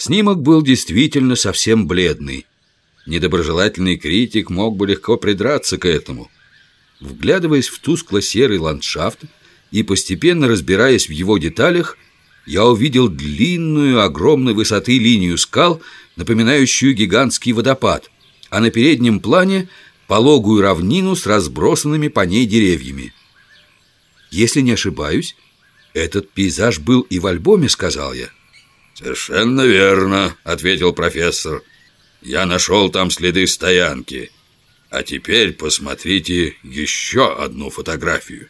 Снимок был действительно совсем бледный. Недоброжелательный критик мог бы легко придраться к этому. Вглядываясь в тускло-серый ландшафт и постепенно разбираясь в его деталях, я увидел длинную, огромной высоты линию скал, напоминающую гигантский водопад, а на переднем плане пологую равнину с разбросанными по ней деревьями. «Если не ошибаюсь, этот пейзаж был и в альбоме», — сказал я. «Совершенно верно», — ответил профессор. «Я нашел там следы стоянки. А теперь посмотрите еще одну фотографию».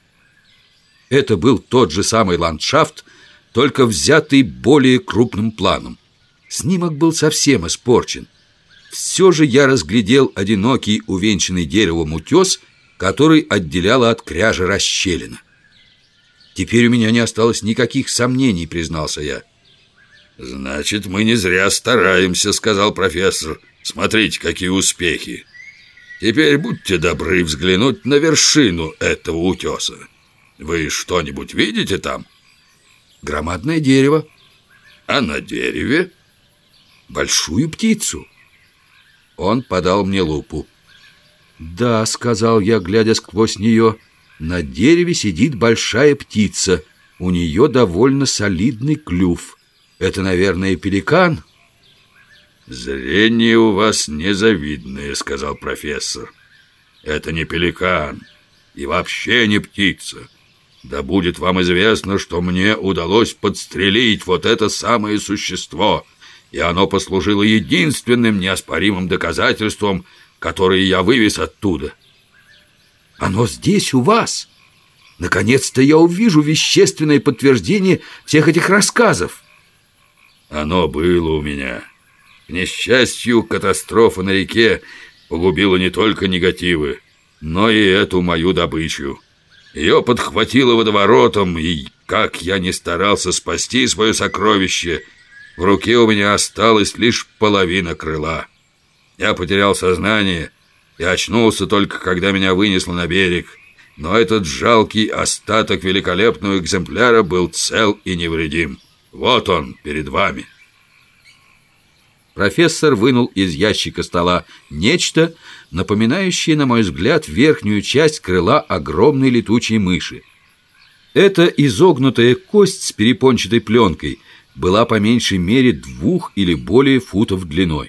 Это был тот же самый ландшафт, только взятый более крупным планом. Снимок был совсем испорчен. Все же я разглядел одинокий, увенчанный деревом утес, который отделяла от кряжа расщелина. «Теперь у меня не осталось никаких сомнений», — признался я. «Значит, мы не зря стараемся», — сказал профессор. «Смотрите, какие успехи. Теперь будьте добры взглянуть на вершину этого утеса. Вы что-нибудь видите там?» «Громадное дерево». «А на дереве?» «Большую птицу». Он подал мне лупу. «Да», — сказал я, глядя сквозь нее, — «на дереве сидит большая птица. У нее довольно солидный клюв. Это, наверное, пеликан?» «Зрение у вас незавидное», — сказал профессор. «Это не пеликан и вообще не птица. Да будет вам известно, что мне удалось подстрелить вот это самое существо, и оно послужило единственным неоспоримым доказательством, которое я вывез оттуда». «Оно здесь, у вас? Наконец-то я увижу вещественное подтверждение всех этих рассказов». «Оно было у меня. К несчастью, катастрофа на реке погубила не только негативы, но и эту мою добычу. Ее подхватило водоворотом, и как я не старался спасти свое сокровище, в руке у меня осталась лишь половина крыла. Я потерял сознание и очнулся только, когда меня вынесло на берег, но этот жалкий остаток великолепного экземпляра был цел и невредим. Вот он перед вами». Профессор вынул из ящика стола нечто, напоминающее, на мой взгляд, верхнюю часть крыла огромной летучей мыши. Эта изогнутая кость с перепончатой пленкой была по меньшей мере 2 или более футов длиной.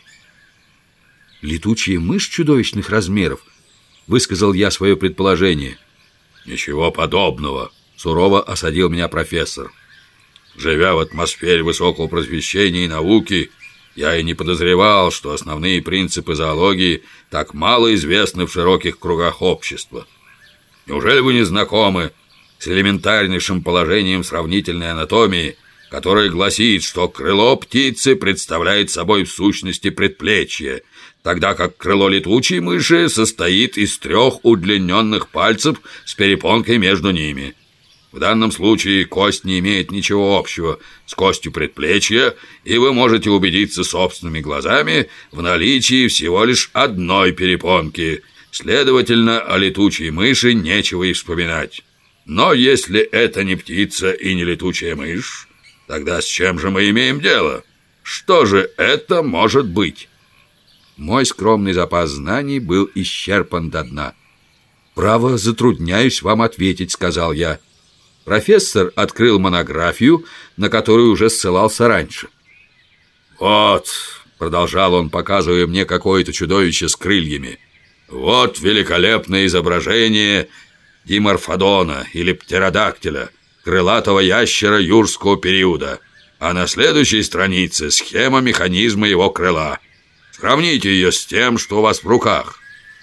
«Летучая мышь чудовищных размеров», — высказал я свое предположение. «Ничего подобного», — сурово осадил меня профессор. «Живя в атмосфере высокого просвещения и науки, я и не подозревал, что основные принципы зоологии так мало известны в широких кругах общества. Неужели вы не знакомы с элементарнейшим положением сравнительной анатомии, которое гласит, что крыло птицы представляет собой в сущности предплечье, тогда как крыло летучей мыши состоит из 3 удлиненных пальцев с перепонкой между ними? В данном случае кость не имеет ничего общего с костью предплечья, и вы можете убедиться собственными глазами в наличии всего лишь одной перепонки. Следовательно, о летучей мыши нечего и вспоминать. Но если это не птица и не летучая мышь, тогда с чем же мы имеем дело? Что же это может быть?» Мой скромный запас знаний был исчерпан до дна. «Право, затрудняюсь вам ответить», — сказал я. Профессор открыл монографию, на которую уже ссылался раньше. «Вот», — продолжал он, показывая мне какое-то чудовище с крыльями, «вот великолепное изображение диморфодона или птеродактиля, крылатого ящера юрского периода, а на следующей странице схема механизма его крыла. Сравните ее с тем, что у вас в руках».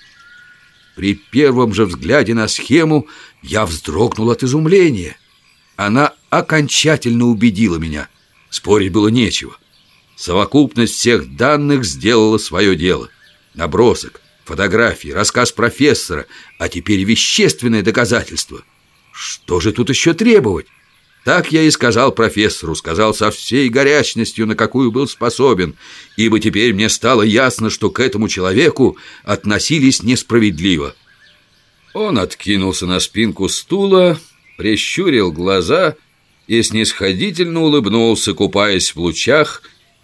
При первом же взгляде на схему я вздрогнул от изумления. Она окончательно убедила меня. Спорить было нечего. Совокупность всех данных сделала свое дело. Набросок, фотографии, рассказ профессора, а теперь вещественное доказательство. Что же тут еще требовать? Так я и сказал профессору, сказал со всей горячностью, на какую был способен, ибо теперь мне стало ясно, что к этому человеку относились несправедливо. Он откинулся на спинку стула, прищурил глаза и снисходительно улыбнулся, купаясь в лучах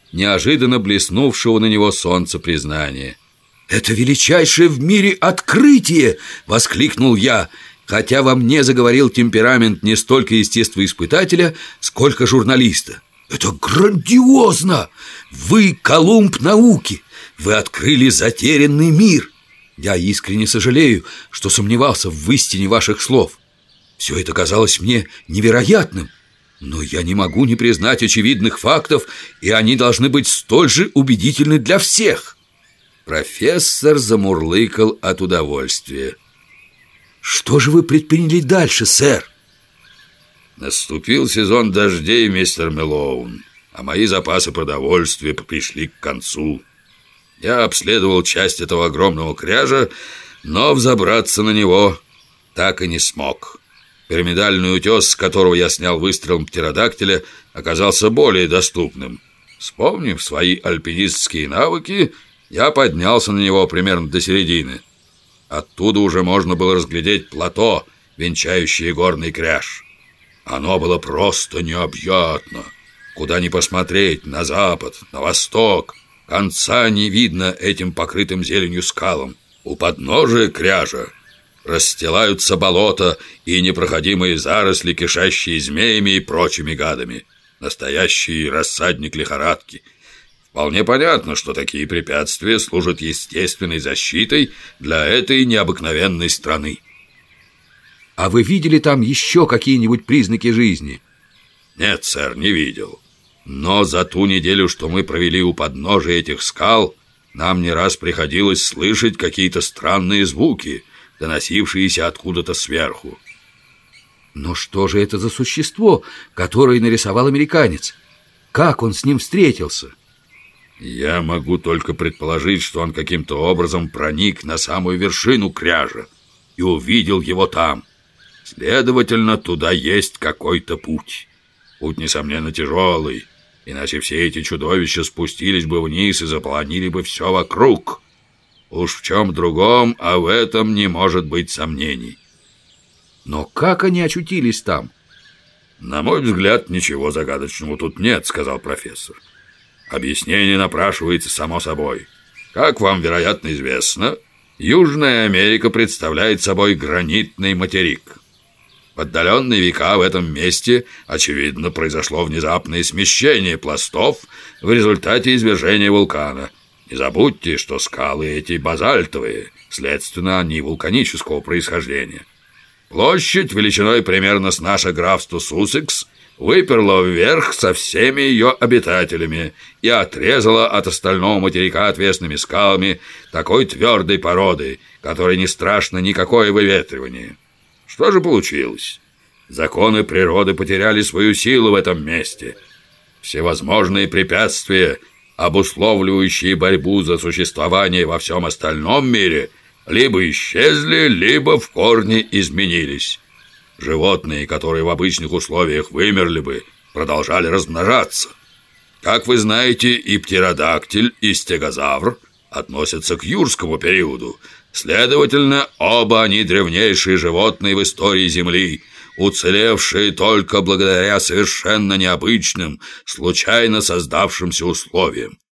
неожиданно блеснувшего на него солнца признания. «Это величайшее в мире открытие!» — воскликнул я, хотя во мне заговорил темперамент не столько естествоиспытателя, сколько журналиста. «Это грандиозно! Вы Колумб науки! Вы открыли затерянный мир! Я искренне сожалею, что сомневался в истине ваших слов. Все это казалось мне невероятным, но я не могу не признать очевидных фактов, и они должны быть столь же убедительны для всех». Профессор замурлыкал от удовольствия. «Что же вы предприняли дальше, сэр?» «Наступил сезон дождей, мистер Мэлоун, а мои запасы продовольствия пришли к концу. Я обследовал часть этого огромного кряжа, но взобраться на него так и не смог. Пирамидальный утес, с которого я снял выстрелом птеродактиля, оказался более доступным. Вспомнив свои альпинистские навыки, я поднялся на него примерно до середины. Оттуда уже можно было разглядеть плато, венчающее горный кряж. Оно было просто необъятно. Куда ни посмотреть, на запад, на восток, конца не видно этим покрытым зеленью скалам. У подножия кряжа расстилаются болота и непроходимые заросли, кишащие змеями и прочими гадами. Настоящий рассадник лихорадки. Вполне понятно, что такие препятствия служат естественной защитой для этой необыкновенной страны. А вы видели там еще какие-нибудь признаки жизни? Нет, сэр, не видел. Но за ту неделю, что мы провели у подножия этих скал, нам не раз приходилось слышать какие-то странные звуки, доносившиеся откуда-то сверху. Но что же это за существо, которое нарисовал американец? Как он с ним встретился? Я могу только предположить, что он каким-то образом проник на самую вершину кряжа и увидел его там. Следовательно, туда есть какой-то путь. Путь, несомненно, тяжелый, иначе все эти чудовища спустились бы вниз и заполонили бы все вокруг. Уж в чем другом, а в этом не может быть сомнений. Но как они очутились там? На мой взгляд, ничего загадочного тут нет, сказал профессор. Объяснение напрашивается само собой. Как вам, вероятно, известно, Южная Америка представляет собой гранитный материк. В отдаленные века в этом месте, очевидно, произошло внезапное смещение пластов в результате извержения вулкана. Не забудьте, что скалы эти базальтовые, следственно, они вулканического происхождения. Площадь величиной примерно с наше графство Суссекс выперла вверх со всеми ее обитателями и отрезала от остального материка отвесными скалами такой твердой породы, которой не страшно никакое выветривание. Что же получилось? Законы природы потеряли свою силу в этом месте. Всевозможные препятствия, обусловливающие борьбу за существование во всем остальном мире, либо исчезли, либо в корне изменились. Животные, которые в обычных условиях вымерли бы, продолжали размножаться. Как вы знаете, и птеродактиль, и стегозавр относятся к юрскому периоду. Следовательно, оба они древнейшие животные в истории Земли, уцелевшие только благодаря совершенно необычным, случайно создавшимся условиям.